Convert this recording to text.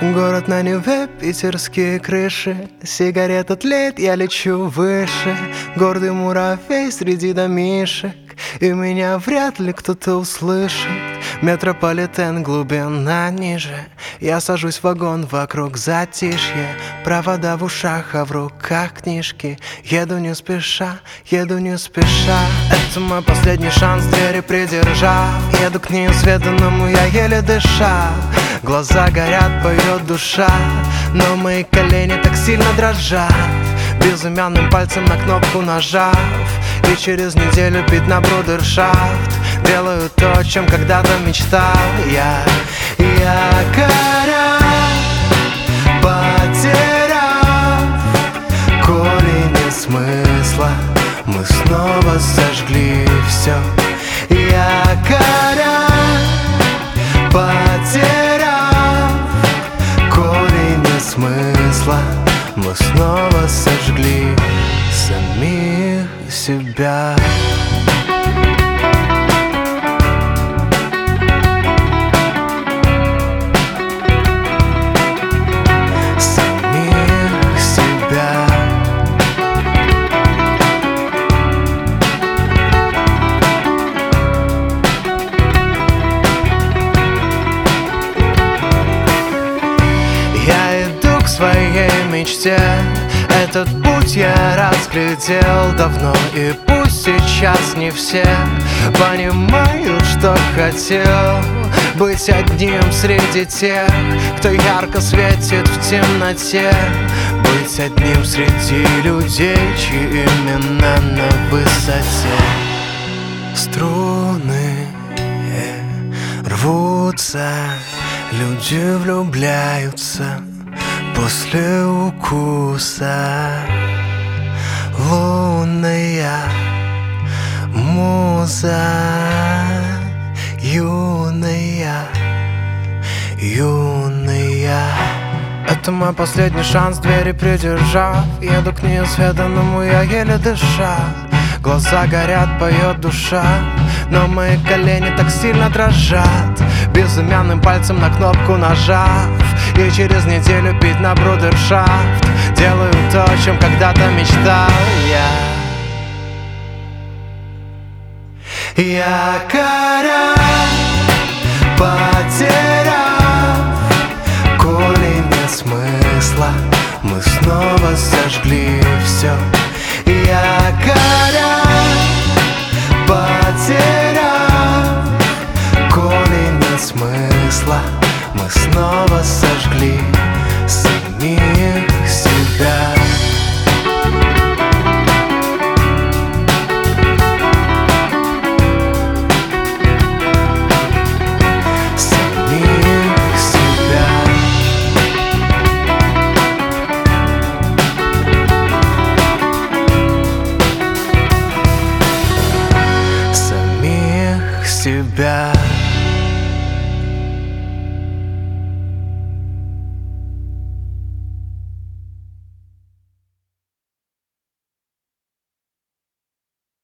Город на Неве, питерские крыши, сигарета тлеет, я лечу выше. Гордый муравей среди домишек, и меня вряд ли кто-то услышит. Метрополитен, глубина ниже, я сажусь в вагон, вокруг затишье. Провода в ушах, а в руках книжки. Еду не спеша, еду не спеша. Это мой последний шанс, двери придержав. Еду к неизведанному, я еле дыша. Глаза горят, поет душа, но мои колени так сильно дрожат. Безымянным пальцем на кнопку нажав, и через неделю пить на брудершафт. Делаю то, о чем когда-то мечтал я. Якоря потеряв корень смысла, мы снова сожгли все. Якоря потеряв корень смысла, мы снова сожгли самих себя. Своей мечте этот путь я разглядел давно, и пусть сейчас не все понимают, что хотел быть одним среди тех, кто ярко светит в темноте, быть одним среди людей, чьи имена на высоте. Струны рвутся, люди влюбляются после укуса. Лунная муза, юная. Это мой последний шанс, двери придержав. Еду к неизведанному, я еле дыша. Глаза горят, поет душа, но мои колени так сильно дрожат. Безымянным пальцем на кнопку нажав, и через неделю пить на брудершафт. Делаю то, о чем когда-то мечтал я. Якоря